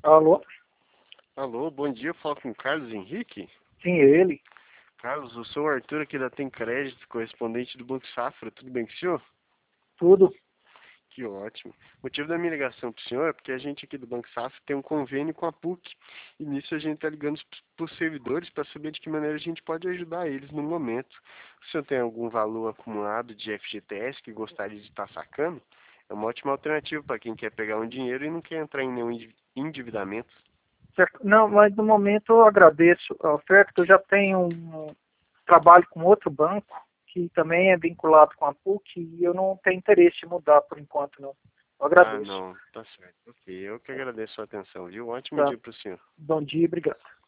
Alô? Alô, bom dia, eu falo com o Carlos Henrique. Sim, ele. Carlos, eu sou o Arthur aqui da Tem Crédito, correspondente do Banco Safra, tudo bem com o senhor? Tudo. Que ótimo. O motivo da minha ligação para o senhor é porque a gente aqui do Banco Safra tem um convênio com a PUC, e nisso a gente está ligando para os servidores para saber de que maneira a gente pode ajudar eles no momento. O senhor tem algum valor acumulado de FGTS que gostaria de estar sacando? É uma ótima alternativa para quem quer pegar um dinheiro e não quer entrar em nenhum endividamento. Certo. Não, mas no momento eu agradeço a oferta, que eu já tenho um trabalho com outro banco, que também é vinculado com a PUC, e eu não tenho interesse em mudar por enquanto, não. Eu Ah, agradeço. não, tá certo. Ok, eu que agradeço a sua atenção, viu? Ótimo Tá. dia para o senhor. Bom dia, obrigado.